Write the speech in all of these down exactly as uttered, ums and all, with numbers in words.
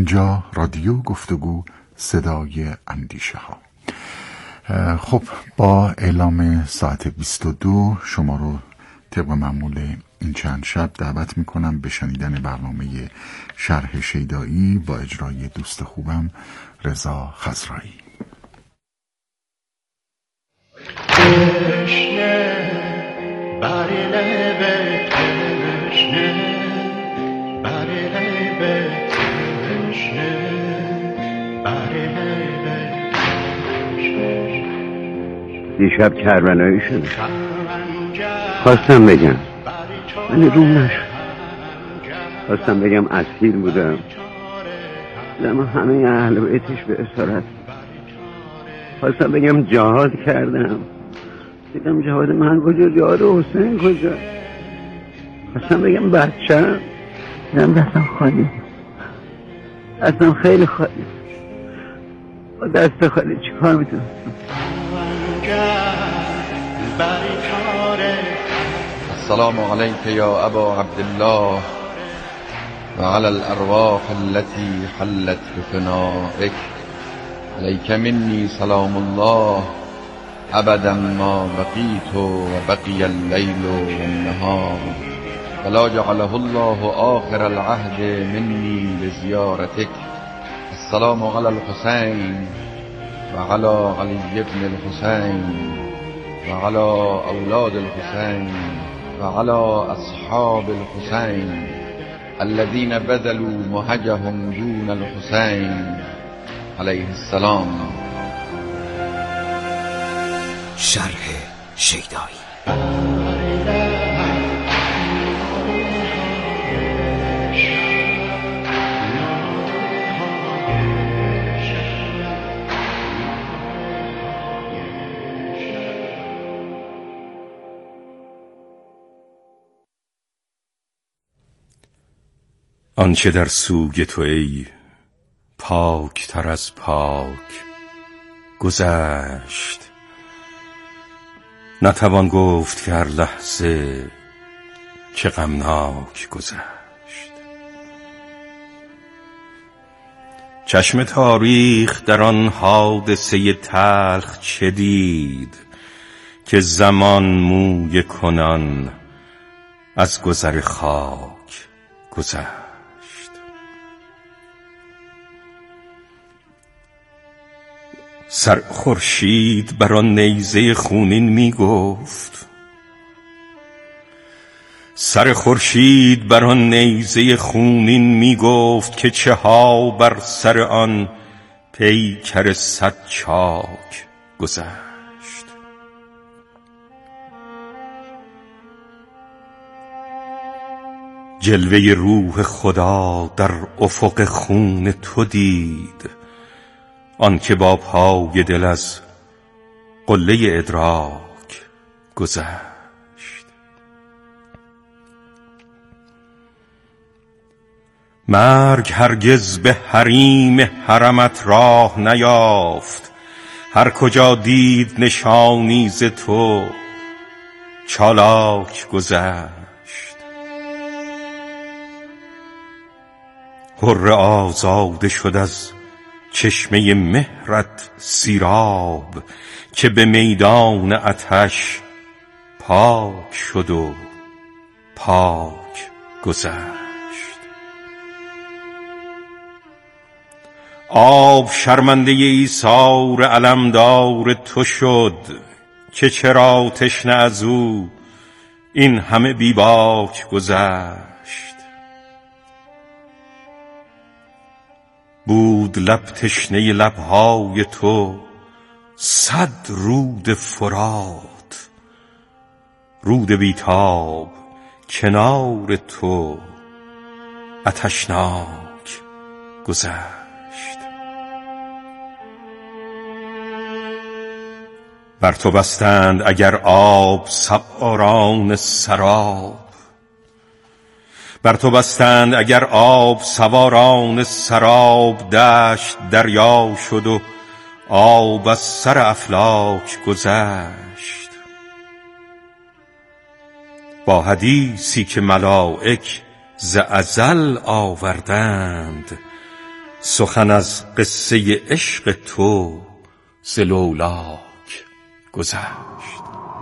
اینجا رادیو گفتگو، صدای اندیشه ها. خب با اعلام ساعت بیست و دو شما رو طبق معمول این چند شب دعوت میکنم به شنیدن برنامه شرح شیدایی با اجرای دوست خوبم رضا خضرایی. تشنه بر لب تشنه بر لب تشنه بر لب تشنه. دیشب کربلایی شده، خواستم بگم ولی روم نشد. خواستم بگم اسیر بودم، دم همه اهل بیتش به اسارت. خواستم بگم جهاد کردم، دیدم جهاد من کجا، جهاد حسین کجا. خواستم بگم بچه‌م، دیدم دستم خالی، دستم خیلی خالی. با دست خالی چی کار میتونم؟ السلام علیک یا ابا عبدالله و علی الارواح التي حلت بفنائک. علیک منی سلام الله ابدا ما بقیت و بقی اللیل و النهار ولا جعله الله آخر العهد منی لزیارتک. السلام علی الحسین و علی علی ابن الحسین و علی اولاد الحسین و علی اصحاب الحسین الذين بذلوا مهجهم دون الحسین علیه السلام. شرح شیدایی. آنچه در سوگ تو ای پاک تر از پاک گذشت، نتوان گفت که هر لحظه چه غمناک گذشت. چشم تاریخ در آن حادثه تلخ چه دید که زمان موی کنان از گذر خاک گذشت. سر خورشید بر آن نیزه خونین می گفت، سر خورشید بر آن نیزه خونین می گفت که چه ها بر سر آن پیکر صد چاک گذشت. جلوه روح خدا در افق خون تو دید، آن که با پای دل از قله ادراک گذشت. مرگ هرگز به حریم حرمت راه نیافت، هر کجا دید نشانی ز تو چالاک گذشت. حر آزاده شد از چشمه مهرت سیراب که به میدان آتش پاک شد و پاک گذشت. آب شرمنده ایثار علمدار تو شد که چرا تشنه از او این همه بی باک گذشت. بود لب تشنه لبهای تو صد رود فرات، رود بیتاب کنار تو آتشناک گذشت. بر تو بستند اگر آب سواران سراب، بر تو بستند اگر آب سواران سراب. دشت دریا شد و آب از سر افلاک گذشت. با حدیثی که ملائک ز ازل آوردند، سخن از قصه عشق تو ز لولاک گذشت.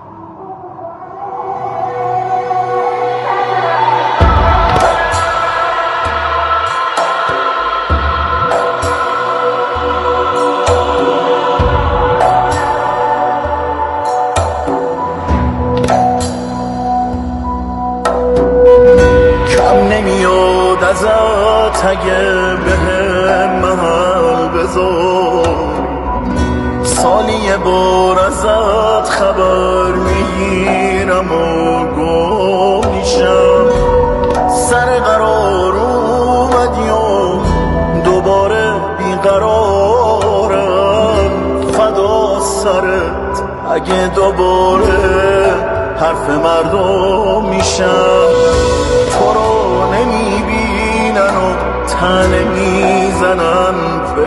ازت اگه به محل بذار، سالی یه بار ازت خبر میگیرم و گم میشم. سر قرار اومدی و دوباره بیقرارم، فدا سرت اگه دوباره حرف مردم میشم. تو رو نمیبینن و تنه میزنن به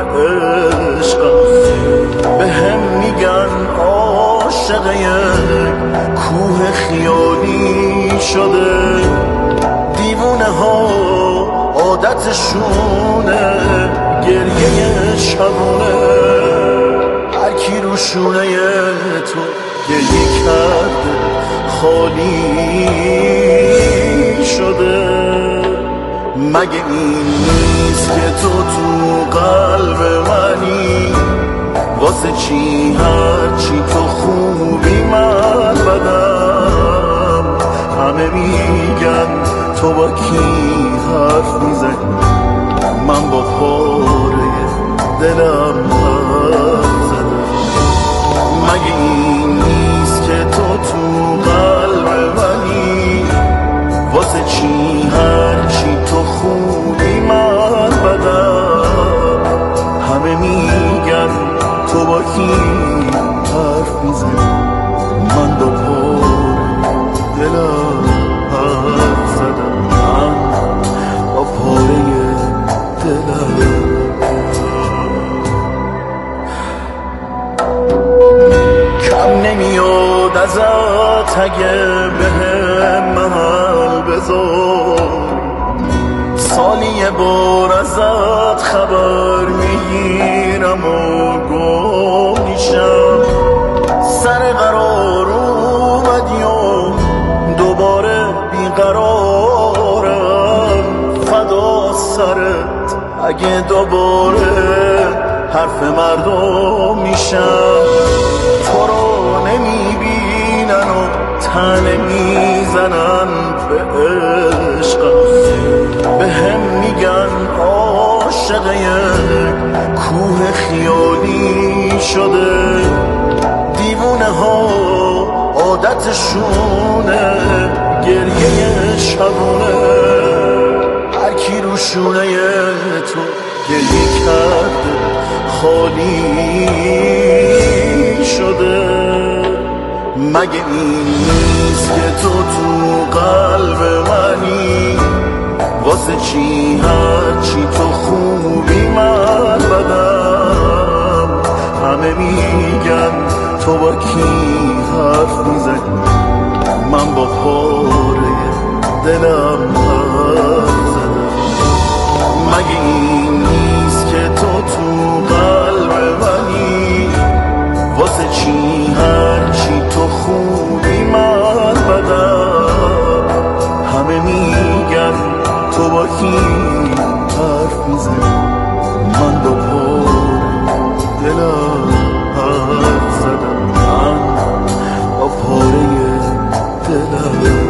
عشقم، به هم میگن عاشق یک کوه خیالی شده. دیوونه ها عادتشونه گریه شبونه، هرکی رو شونه تو گریه کرده خالی شده. مگه این نیست که تو تو قلب منی؟ واسه چی هرچی تو خوبی من بدم؟ همه میگن تو با کی حرف میزنی، من با پاره دلم حرف زدم. مگه این نیست که تو تو قلب منی؟ واسه چی هرچی تو خوبی من بدم؟ همه میگن تو با کی حرف میزنی، من با پاره دلم حرف زدم. من با پاره دلم. کم نمیاد ازت اگه به محل بذار، سالی یه بار ازت خبر میگیرم و گم میشم. سر قرار اومدی و دوباره بیقرارم، فدا سرت اگه دوباره حرف مردم میشم. تو رو نمیبینن و تنه میزنن به عشقم، به هم میگن عاشق یک کوه خیالی شده. دیوونه ها عادتشونه گریه شبونه، هرکی رو شونه تو گریه کرده خالی شده. مگه این نیست که تو تو قلب منی؟ واسه چی هرچی تو خوبی من بدم؟ همه میگن تو با کی حرف میزنی، من با پاره دلم حرف زدم. مگه این نیست که تو تو قلب منی؟ واسه چی هرچی تو خوبی من بدم؟ همه میگن تو با کی حرف میزنی، من با پاره دلم حرف زدم. من با پاره دلم.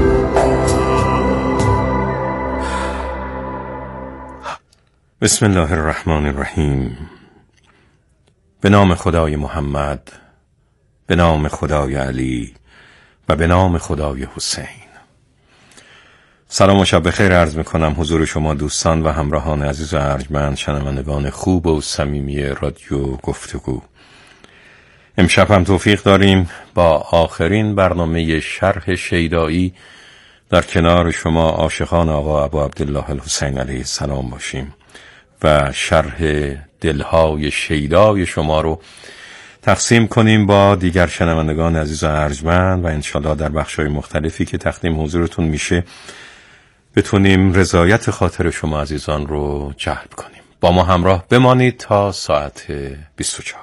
بسم الله الرحمن الرحیم. به نام خدای محمد، به نام خدای علی و به نام خدای حسین. سلام و شب بخیر عرض میکنم حضور شما دوستان و همراهان عزیز و ارجمند، شنوندگان خوب و صمیمی رادیو گفتگو. امشب هم توفیق داریم با آخرین برنامه شرح شیدایی در کنار شما عاشقان آقا ابو عبدالله الحسین علیه السلام باشیم و شرح دلهای شیدای شما رو تقسیم کنیم با دیگر شنوندگان عزیز و ارجمند و انشالله در بخش‌های مختلفی که تقدیم حضورتون میشه بتونیم رضایت خاطر شما عزیزان رو جلب کنیم. با ما همراه بمانید تا ساعت بیست و چهار.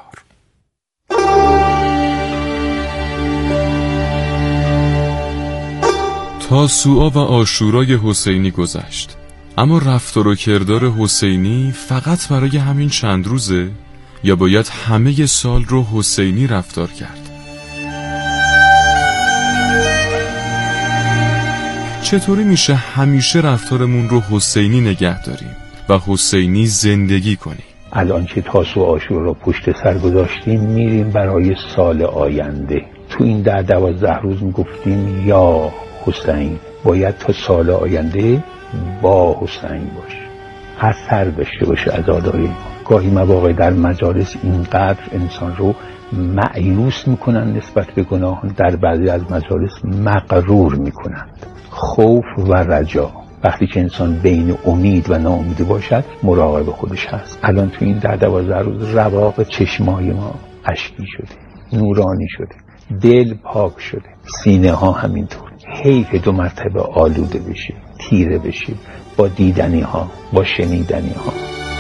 تاسوعا و عاشورای حسینی گذشت، اما رفتار و کردار حسینی فقط برای همین چند روزه یا باید همه سال رو حسینی رفتار کرد؟ چطوری میشه همیشه رفتارمون رو حسینی نگه داریم و حسینی زندگی کنیم؟ الان که تاسوعا و عاشورا رو پشت سر گذاشتیم، میریم برای سال آینده. تو این ده دوازده روز میگفتیم یا حسین، باید تا سال آینده با حسین باش، اثر داشته باشه عزاداری ما. گاهی مواقع در مجالس اینقدر انسان رو مأیوس میکنن نسبت به گناه، در بعضی از مجالس مغرور میکنند. خوف و رجا، وقتی که انسان بین امید و ناامیدی باشد مراقب خودش هست. الان تو این ده دوازده روز رواق چشمای ما اشکی شده، نورانی شده، دل پاک شده، سینه ها همینطور. حیف دو مرتبه آلوده بشه، تیره بشه با دیدنی ها، با شنیدنی ها.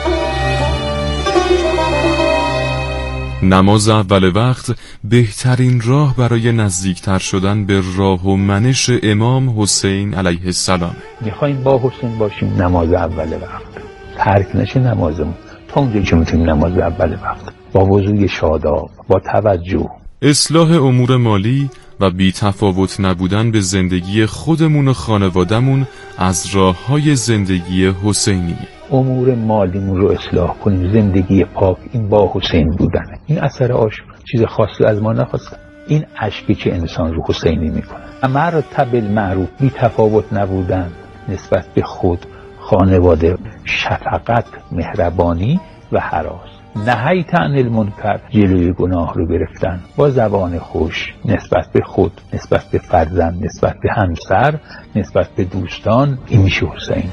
نماز اول وقت بهترین راه برای نزدیکتر شدن به راه و منش امام حسین علیه السلام. میخوایم با حسین باشیم، نماز اول وقت ترک نشه نمازمون. تا اونجایی که میتونیم نماز اول وقت با وضوی شاداب، با توجه. اصلاح امور مالی و بی تفاوت نبودن به زندگی خودمون و خانوادمون از راه‌های زندگی حسینیه. امور مالیمون رو اصلاح کنیم، زندگی پاک. این با حسین بودنه. این اثر عاشق چیز خاصی از ما نخواستن. این اشکی که انسان رو حسینی میکنه. مرتب المعروف، بی تفاوت نبودن نسبت به خود، خانواده، شفقت، مهربانی و هراس. نهیت عن المنکر، جلوی گناه رو گرفتن با زبان خوش نسبت به خود، نسبت به فرزند، نسبت به همسر، نسبت به دوستان. این میشه حسین.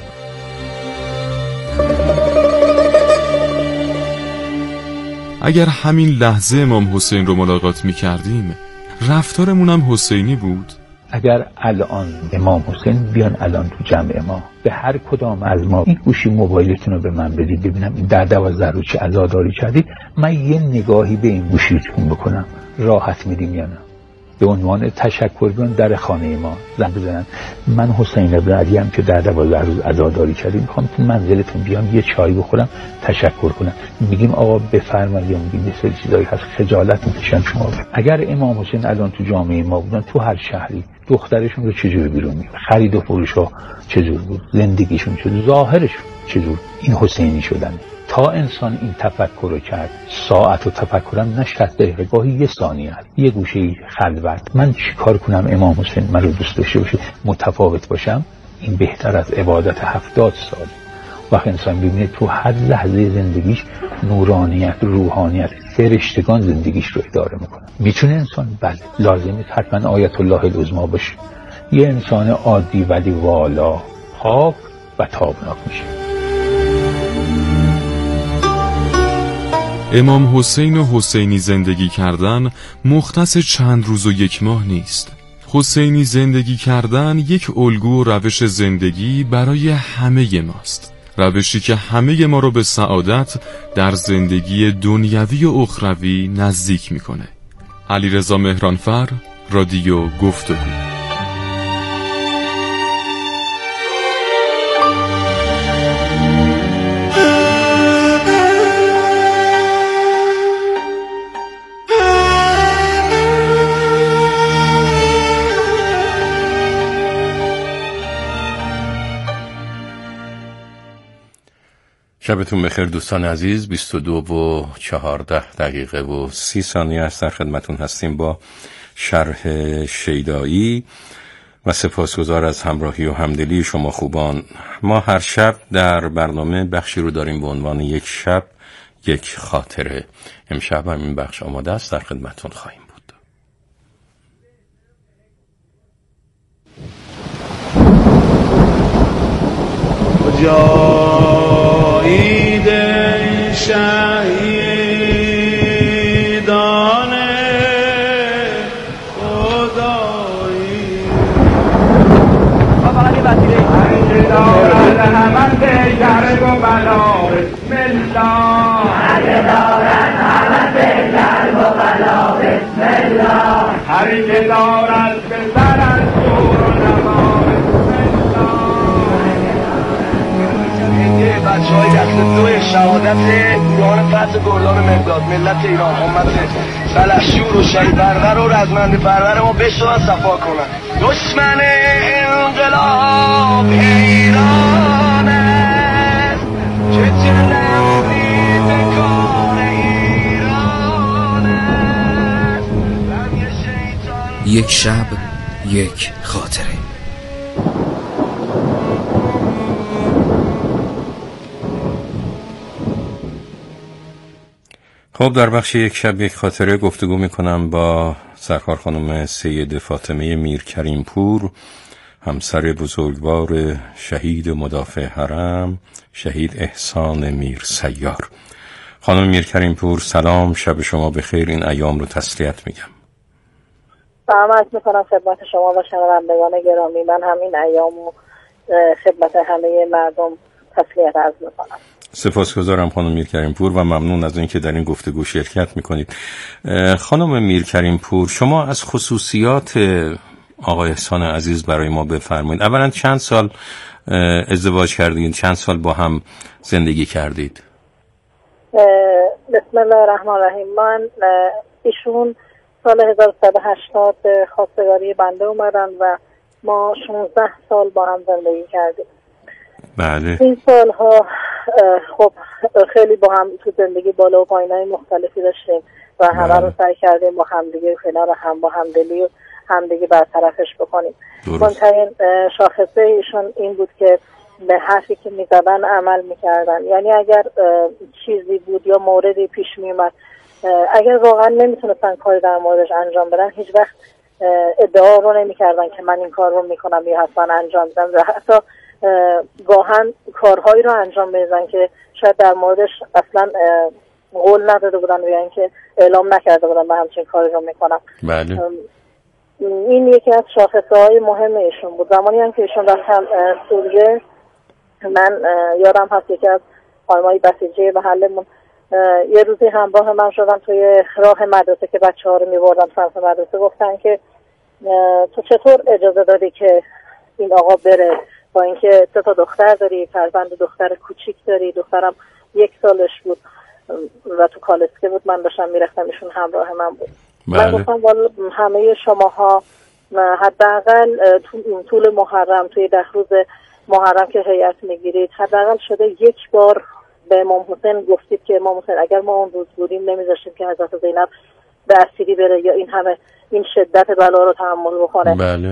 اگر همین لحظه امام حسین رو ملاقات می کردیم، رفتارمون هم حسینی بود. اگر الان امام حسین بیان الان تو جمع ما، به هر کدام از ما این گوشی موبایلتون رو به من بدید ببینم این در دوازده روز چه عزاداری کردید، من یه نگاهی به این گوشیتون بکنم، راحت میدیم یا نه؟ به عنوان تشکر بیان در خانه ما زنگ بزنن، من حسین ابن علی ام که در دوازده روز عزاداری کردیم، میخوام تو منزلتون بیام یه چای بخورم تشکر کنم. میگیم آقا بفرمایید، میگیم یه سری چیزایی هست خجالت میکشن شما. اگر امام حسین الان تو جامعه ما بودن، تو هر شهری دخترشون رو چجور بیرون میبرن، خرید و فروش ها چجور بود، زندگیشون چجور، ظاهرشون چجور. این حسینی شدن. تا انسان این تفکر رو کرد، ساعت و تفکرم نه شصت دقیقه، گاهی یه ثانیه، یه گوشه خلوت، من چی کار کنم امام حسین من رو دوست داشته باشه، متفاوت باشم، این بهتر از عبادت هفتاد سال. وقت انسان ببینه تو هر لحظه زندگیش نورانیت، روحانیت، فرشتگان زندگیش رو اداره میکنه. میتونه انسان؟ بله. لازمه حتما آیت الله العظما باشه. یه انسان عادی ولی والا، پاک و تابناک میشه. امام حسین و حسینی زندگی کردن مختص چند روز و یک ماه نیست. حسینی زندگی کردن یک الگو و روش زندگی برای همه ماست، روشی که همه ما رو به سعادت در زندگی دنیوی و اخروی نزدیک میکنه. علیرضا مهرانفر، رادیو گفتگو. شبتون بخیر دوستان عزیز. بیست و دو و چهارده دقیقه و سی ثانیه است در خدمتون هستیم با شرح شیدایی و سپاسگزار از همراهی و همدلی شما خوبان. ما هر شب در برنامه بخشی رو داریم به عنوان یک شب یک خاطره. امشب هم این بخش آماده است، در خدمتون خواهیم بود. جایید شهیدان خدایی فقط یه وسیله همه به شهر و بلار الله هر دارد حالت قلب و قلا بسم الله هر که دارد به سر از دور و نما بسم الله بچه های دست دو شهادت گروهان فتح گردان مرداد ملت ایران امت سلحشور و شهید برور و رزمنده پرور ما بشتوان صفا کنن دشمن انقلاب ایران است که جلوی به کار ایران است یک شب یک خاطره. خب در بخش یک شب یک خاطره گفتگو میکنم با سرکار خانم سید فاطمه میرکریم پور، همسر بزرگوار شهید مدافع حرم شهید احسان میر سیار. خانم میرکریم پور سلام، شب شما بخیر، این ایام رو تسلیت میگم. سلام عرض میکنم خدمت شما و شنوندگان گرامی. من همین ایام رو خدمت همه مردم تسلیت عرض میکنم. سپاسگزارم خانم میرکریم پور و ممنون از اینکه در این گفتگو شرکت میکنید. خانم میرکریم پور، شما از خصوصیات آقای احسان عزیز برای ما بفرمایید. اولا چند سال ازدواج کردید؟ چند سال با هم زندگی کردید؟ بسم الله الرحمن الرحیم. من ایشون سال هزار و سیصد و هشتاد خواستگاری بنده اومدن و ما شانزده سال با هم زندگی کردیم. بله. این سالها خب خیلی با هم تو زندگی بالا و پایین‌های مختلفی داشتیم و همه رو سعی کردیم با همدیگه کنار هم با همدلی و همدیگه برطرفش بکنیم. مهمترین شاخصه ایشون این بود که به حرفی که میزدن عمل میکردن. یعنی اگر چیزی بود یا موردی پیش میومد، اگر واقعا نمیتونستن کاری در موردش انجام بدن، هیچ وقت ادعا رو نمیکردن که من این کار رو میکنم یا حتما انجام میدم. و حتی گاهن کارهایی رو انجام میدن که شاید در موردش اصلا قول نداده بودن یا اینکه اعلام نکرده بودن من همچین کاری رو میکنم. بله. این یکی از شاخصه های مهم ایشون بود. زمانی هم که ایشون رفتم سوریه، من یادم هست یکی از خانم‌های بسیجی محلمون یه روزی همراه من شدن توی راه مدرسه که بچه ها رو میبردم سمت مدرسه. گفتن که تو چطور اجازه دادی که این آقا بره، با اینکه سه تا دختر داری، فرزند دختر کوچیک داری، دخترم یک سالش بود و تو کالسکه بود، من داشتم میرفتم ایشون همراه من بود. بله. من گفتم والا همه شماها حداقل طول محرم، توی ده روز محرم که هیئت میگیرید، حداقل شده یک بار به امام حسین گفتید که امام حسین اگر ما اون روز بودیم نمیذاشتیم که حضرت زینب به اسیری بره یا این همه این شدت بلا رو تحمل بکنه. بله.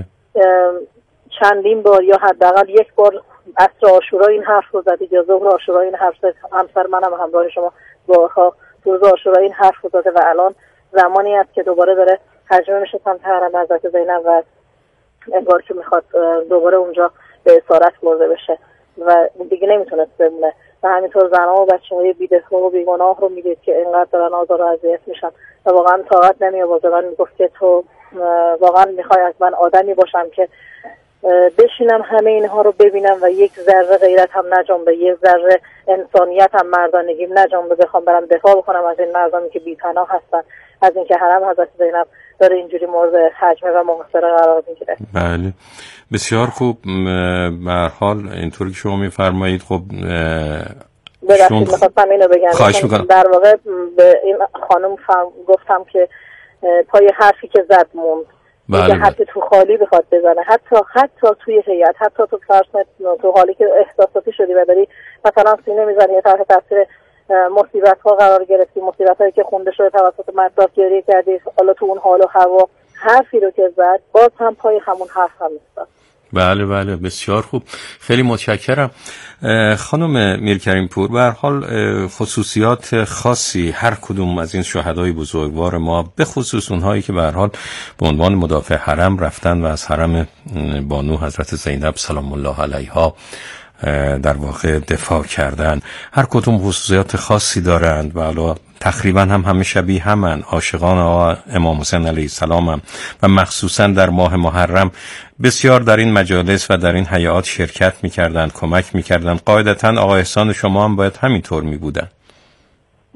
چندین بار یا حداقل یک بار عصر عاشورا این حرف رو زدید یا ظهر عاشورا این حرف زد. همسر منم همراه شما بارها روز عاشورا این حرف رو زده و الان زمانی است که دوباره داره ترجمه میشه سمت حرم حضرت زینب و انگار که میخواد دوباره اونجا به اسارت برده بشه و دیگه نمیتونست بمونه. و همینطور زنها و بچه‌های بی‌دفاع و بیگناه رو میدید که اینقدر دارن آزار و اذیت میشن و واقعا طاقت نمی‌آورد. من میگفت که تو واقعا میخوای از من آدمی باشم که بشینم همه اینها رو ببینم و یک ذره غیرت هم نجنبه، یک ذره انسانیت هم مردانگیم نجنبه، بخوام برم دفاع بکنم از این مردانی که بی‌پناه هستن، از اینکه حرم حضرت زینب داره اینجوری مورد هجمه و محاصره قرار میگیره. بله بسیار خوب. به هر حال اینطوری که شما میفرمایید، خب ببخشید می‌خواستم اینو بگم. خواهش میکنم. در واقع به این خانم گفتم که پای حرفی که زد موند. بله. حتی تو خالی بخواد بزنه، حتی حتی توی هیئت، حتی تو فرض تو حالی که احساساتی شدی و داری مثلا سینه میزنی یا تحت تاثیر مصیبت ها قرار گرفتی، مصیبت هایی که خونده شده توسط مطلب گریه کردی، حالا تو اون حال و هوا حرفی رو که زد باز هم پای همون حرف هم ایستاد. بله بله بسیار خوب، خیلی متشکرم. خانم میرکریم پور، به هر حال خصوصیات خاصی هر کدوم از این شهدای بزرگوار ما، به خصوص اونهایی که به هر حال به عنوان مدافع حرم رفتن و از حرم بانو حضرت زینب سلام الله علیها در واقع دفاع کردن، هر کدوم خصوصیات خاصی دارند و حالا تقریبا هم همه شبیه همن. عاشقان آقا امام حسین علیه السلام هم و مخصوصا در ماه محرم بسیار در این مجالس و در این هیئات شرکت میکردند، کمک میکردند. قاعدتا آقا احسان شما هم باید همینطور میبودن.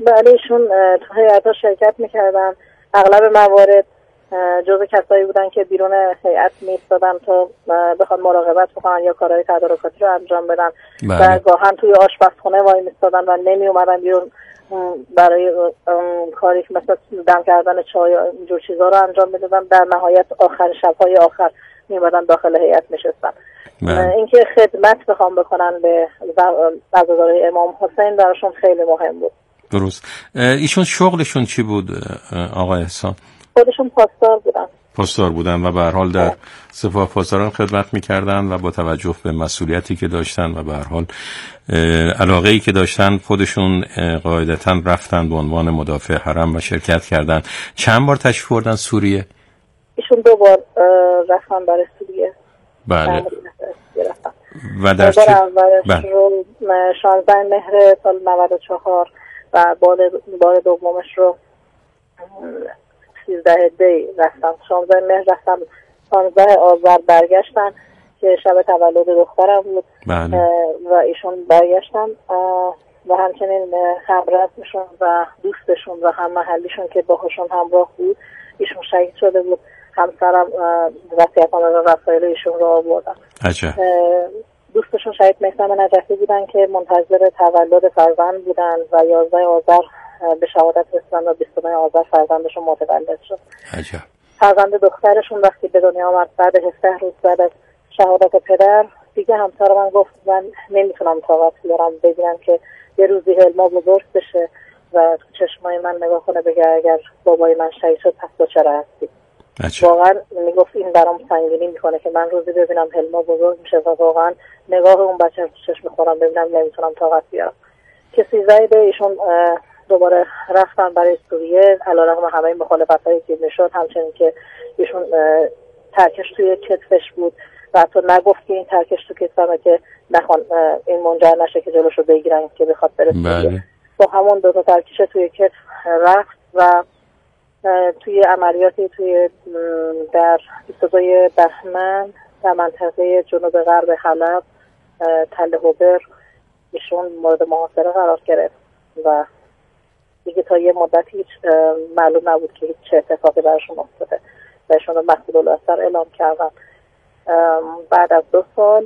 بله ایشون تو هیئت‌ها شرکت میکردن. اغلب موارد جزو کسایی بودن که بیرون هیئت میستادن تا بخواد مراقبت بکنن یا کارهای تدارکاتی رو انجام بدن و گاهن توی آشپزخونه وای میستادن و نمی اومدن بیرون برای کاری مثل دم کردن چای یا اینجور چیزا رو انجام میدادن. در نهایت آخر شب‌های آخر میومدن داخل هیئت نشستن. اینکه خدمت بخوام بکنن به عزاداری امام حسین براشون خیلی مهم بود. درست. ایشون شغلشون چی بود آقای احسان؟ خودشون پاسدار بودن. پاسدار بودن و به هر حال در سپاه پاسداران خدمت می‌کردن و با توجه به مسئولیتی که داشتن و به هر حال علاقه‌ای که داشتن خودشون قاعدتاً رفتن به عنوان مدافع حرم و شرکت کردن. چند بار تشریف بردن سوریه؟ ایشون دو بار رفتن برای سوریه. بله. و در چه اولش رو شانزده مهر سال نود و چهار و بار بار دومش رو سیزده دی رفتم. شانزده مهر رفتم، پانزده آذر برگشتن که شب تولد دخترم بود. بله. و ایشون برگشتن و همچنین همرسمشون و دوستشون و هم محلیشون که باهاشون همراه بود ایشون شهید شده بود. همسرم وصیت‌نامه و وسایل ایشون رو آوردن. عجب. دوستشون شهید مهسم نجفی بودن که منتظر تولد فرزند بودن و یازده آذر به شهادت رسیدن و بیستم آذر فرزندشون متولد شد. عجب. فرزند دخترشون وقتی به دنیا آمد بعد هفده روز بعد از شهادت پدر دیگه همسر من گفت من نمیتونم طاقت بیارم ببینم که یه روزی حلما بزرگ بشه و تو چشمای من نگاه کنه بگه اگر بابای من شهید شد پس تو چرا هستی؟ واقعا میگفت این برام سنگینی میکنه که من روزی ببینم حلما بزرگ میشه و واقعا نگاه اون بچه تو چشم خودم ببینم نمیتونم طاقت بیارم. که سیزده دی ایشون دوباره رفتن برای سوریه علیرغم همه مخالفتایی که میشد، همچنین که ایشون ترکش توی کتفش بود و حتی نگفت که این ترکش تو کتفمه که نخوان این منجر نشه که جلوشو بگیرن که بخواد بره سوریه. با همون دو تا ترکش توی کتف رفت و توی عملیاتی توی در بیست و دو بهمن در منطقه جنوب غرب حلب تل هوبر ایشون مورد محاصره قرار گرفت و دیگه تا یه مدت هیچ معلوم نبود که هیچ چه اتفاقی براشون افتاده و ایشون رو مقتول الاسر اعلام کردن. بعد از دو سال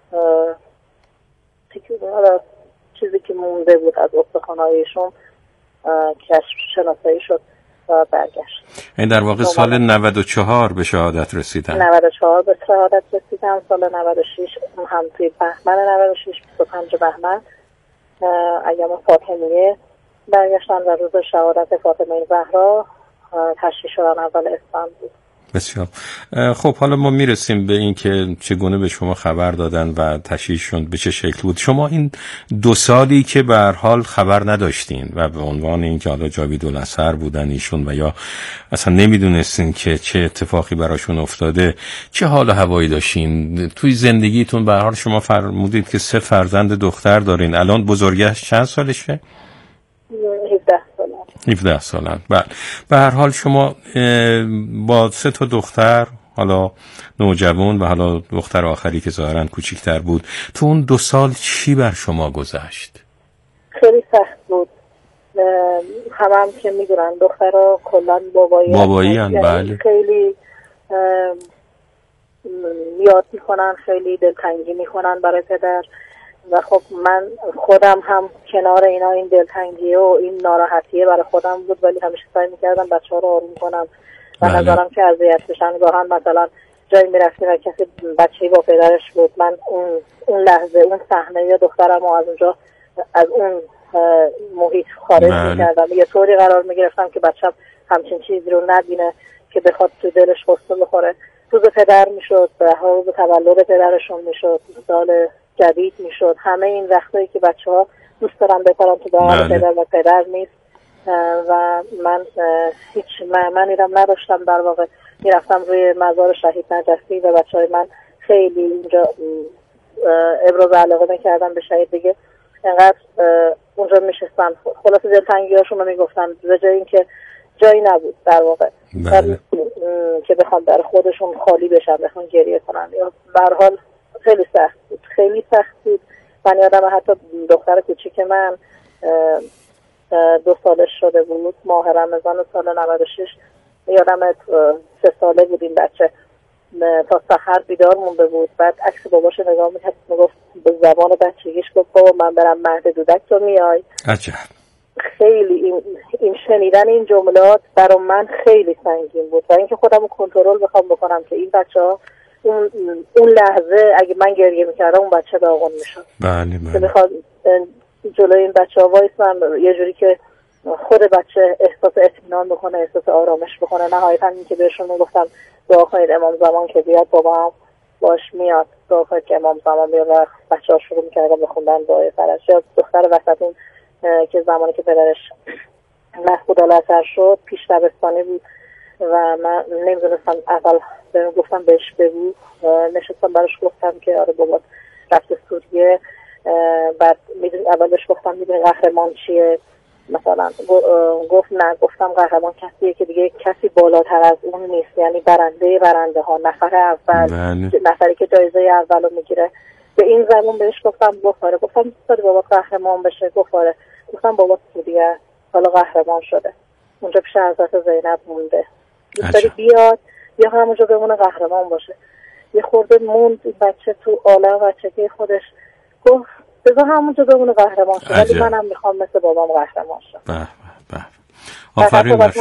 چیزی که مونده بود از استخوان‌های ایشون کشف شناسایی شد و برگشت. این در واقع سال نود و چهار به شهادت رسیدن. نود و چهار به شهادت رسیدن. سال نود و شش هم توی بهمن نود و شش بیست و پنج بهمن ایام فاطمیه برگشتن و روز شهادت فاطمه زهرا تشییع شدن اول اسفند بود. بسیار خب. حالا ما میرسیم به این که چگونه به شما خبر دادن و تشییعشون به چه شکل بود. شما این دو سالی که به هر حال خبر نداشتین و به عنوان اینکه حالا جاویدالاثر بودن ایشون و یا اصلا نمیدونستین که چه اتفاقی براشون افتاده، چه حال و هوایی داشتین توی زندگیتون؟ به هر حال شما فرمودید که سه فرزند دختر دارین. الان بزرگش چند سالشه؟ هفده ساله. هفده سالن. بله. به هر حال شما با سه تا دختر، حالا نوجوان و حالا دختر آخری که ظاهرا کوچیک‌تر بود، تو اون دو سال چی بر شما گذشت؟ خیلی سخت بود. همه هم که میدونن دخترها کلا بابایی بابایی هن. بله. خیلی یاد میکنن، خیلی دلتنگی میکنن برای پدر و خب من خودم هم کنار اینا این دلتنگی و این ناراحتیه برای خودم بود، ولی همیشه سعی میکردم بچه ها رو آروم کنم و بله. نظرم که اذیت بشن. گاهن مثلا جایی میرفتیم و کسی بچه‌ای با پدرش بود، من اون اون لحظه اون صحنه یا دخترم رو از اونجا از اون محیط خارج بله. میکردم، یه طوری قرار میگرفتم که بچه‌م همچین چیزی رو نبینه که بخواد تو دلش قصه بخوره. روز پدر میشد، روز تولد پدرشون میشد، سال جدید میشد، همه این وقتایی که بچه‌ها دوست دارن بپرن تو دامن پدر و پدر نیست و من هیچ معنیرم نداشتم. در واقع میرفتم روی مزار شهید نجفی و بچه‌های من خیلی اینجا ابراز علاقه میکردن به شهید دیگه، انقدر اونجا میشستن خلاص دلتنگی‌هاشون رو میگفتن به جای اینکه جایی نبود در واقع بله. که بخوام در خودشون خالی بشن بخوام گریه کنن. یا به هر حال خیلی سخت بود، خیلی سخت بود. من یادم حتی دختر کوچیک من دو سالش شده بود، ماه رمضان سال نود و شش. یادم سه ساله بود این بچه، تا سحر بیدار مونده بود. بعد عکس باباش نگاه میکرد، میگفت به زبان بچگیش گفت بابا من برم مهد دودک تو میای. عجب. خیلی این, این شنیدن این جملات برای من خیلی سنگین بود و اینکه خودم رو کنترل بخوام بکنم که این بچه ها اون, اون لحظه اگه من گریه میکردم اون بچه داغون میشد. بله بله. میخواد جلوی این بچه ها وایسم یه جوری که خود بچه احساس اطمینان بکنه، احساس آرامش بکنه. نهایتا این که بهشون میگفتم دعا کنید امام زمان که بیاد، بابا هم باش میاد دعا کنید که امام زمان بیاد و بچه ها شروع میکردن بخوندن دعای فرج. یا دختر وسطون که زمانی که پدرش مفقود البصر شد پیش دبستانی بود و من نمیدونستم، اول بهم گفتم بهش بگو، نشستم براش گفتم که آره بابا رفته سوریه. بعد میدونی اول بهش گفتم میدونی قهرمان چیه مثلا، گفت نه. گفتم قهرمان کسیه که دیگه کسی بالاتر از اون نیست، یعنی برنده برنده ها، نفر اول بله. نفری که جایزه اولو میگیره. به این زبون بهش گفتم بخوره. گفتم دوست داری بابا قهرمان بشه؟ بخوره. گفتم بابا سوریه حالا قهرمان شده، اونجا پیش حضرت زینب مونده، دوست داری بیاد یا همونجا بمونه قهرمان باشه؟ یه خورده موند بچه تو عالم بچگی خودش، گفت بذار همونجا بمونه قهرمان شد، ولی منم میخوام مثل بابام قهرمان شد. به به به. آفرین باش.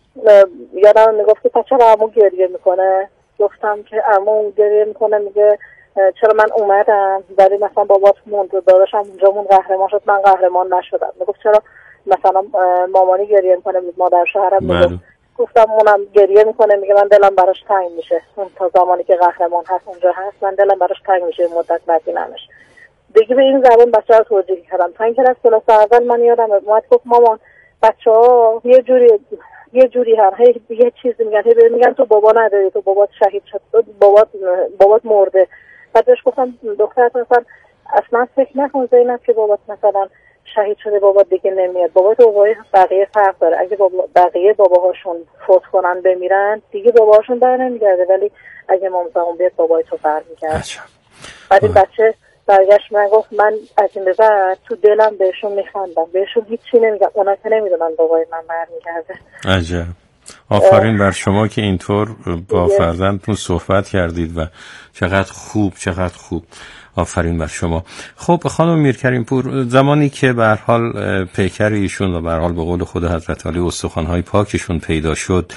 یادم میگفت که چرا عمو گریه میکنه؟ گفتم که عمو گریه میکنه میگه چرا من اومدم ولی مثلا بابات موند و داداشم اونجا مون قهرمان شد، من قهرمان نشدم. میگفت چرا مثلا مامانی گریه میکنه، مادر شوهرم میگفت. گفتم اونم گریه میکنه میگه من دلم براش تنگ میشه، اون تا زمانی که قهرمان هست اونجا هست، من دلم براش تنگ میشه مدت نبینمش. دیگه به این زبان بچه ها توجیه کردم. تا اینکه از کلاس اول من یادم اومد گفت مامان بچه ها یه جوری یه جوری هم هی یه چیزی میگن، هی میگن تو بابا نداری، تو بابات شهید شد، بابات بابات مرده. بعد بهش گفتم دخترت مثلا اصلا فکر نکن زینب که بابات مثلا شهید شده بابات دیگه نمیاد. بابات و بابای بقیه فرق داره. اگه بابا بقیه باباهاشون فوت کنن بمیرن دیگه باباهاشون بر نمیگرده، ولی اگه امام زمان بیاد بابای تو برمیگرده. بعد این بچه برگشت من گفت من از این به بعد تو دلم بهشون میخندم، بهشون هیچی نمیگم، اونا که نمیدونن بابای من برمیگرده. عجب. آفرین بر شما که اینطور با فرزندتون صحبت کردید و چقدر خوب چقدر خوب. آفرین بر شما. خب خانم میرکریم پور، زمانی که به هر حال پیکر ایشون و به هر حال به قول خود حضرت علی استخوان‌های پاکشون پیدا شد،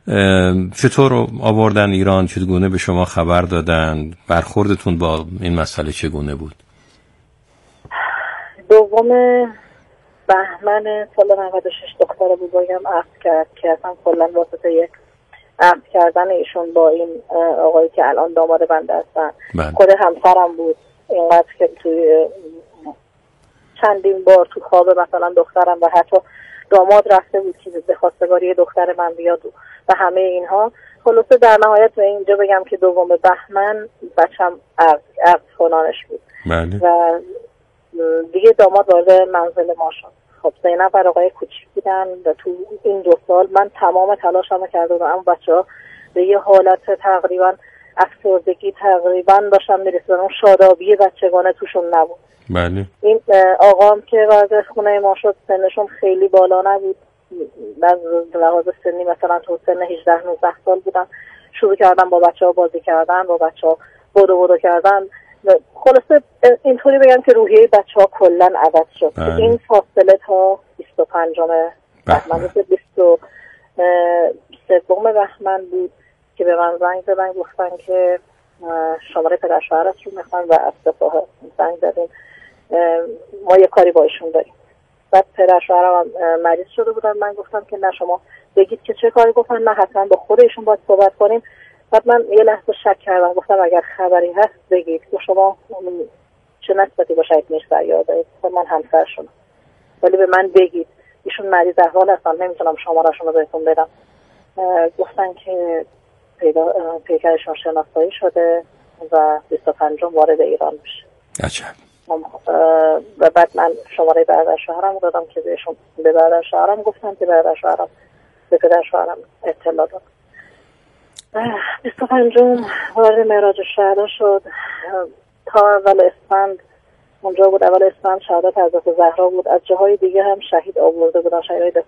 چطور آوردن ایران؟ چگونه به شما خبر دادن؟ برخوردتون با این مسئله چگونه بود؟ دوم بهمن سال نود و شش دختر بزرگم عقد کرد که اصلا کلا واسطه یک عقد کردن ایشون با این آقایی که الان داماد بنده هستن، خود همسرم بود. اینقدر که توی چندین بار تو خواب مثلا دخترم و حتی داماد رفته بود که به خواستگاری دختر من بیاد و همه اینها. خلاصه در نهایت به اینجا بگم که دوم بهمن بچم عقد عقد کنانش بود. بله. و دیگه داماد وارد منزل ما شد. خب سه نفر آقای کوچیک بودن و تو این دو سال من تمام تلاشمو کرده بودم اما بچه‌ها به یه حالت تقریبا افسردگی تقریبا داشتن میرسیدن، اون شادابی بچگانه توشون نبود. بله. این آقام که وارد خونه ما شد سنشون خیلی بالا نبود، از لحاظ سنی مثلا تو سن هجده نوزده سال بودن. شروع کردن با بچه‌ها بازی کردن، با بچه‌ها بدو بدو کردن. خلاصه اینطوری بگم که روحیه بچه‌ها کلا عوض شد. بله. این فاصله تا بیست و پنجم بهمن بیست و سوم بهمن بود که به من زنگ زدن گفتن که شماره پدر شوهرت رو میخوان و از دفاع زنگ زدیم ما یه کاری با ایشون داریم. بعد پدر شوهرم مریض شده بودن، من گفتم که نه شما بگید که چه کاری. گفتن نه حتما با خود ایشون باید صحبت کنیم. بعد من یه لحظه شک کردم، گفتم اگر خبری هست بگید که شما چه نسبتی با شهید میرزایی دارید، من همسرشونم، ولی به من بگید ایشون مریض احوال هستن نمیتونم شماره‌شون رو بهتون بدم. گفتن که پیدا پیکرشون شناسایی شده و بیست و پنجم وارد ایران میشه. عجب. و بعد من شماره برادر شوهرم دادم که بهشون به برادر شوهرم گفتم که برادر شوهرم به پدر شوهرم اطلاع داد. بیست و پنجم وارد معراج الشهدا شد. تا اول اسفند اونجا بود. اول اسفند شهادت حضرت زهرا بود، از جاهای دیگه هم شهید آورده بودن، شهیدای دفاع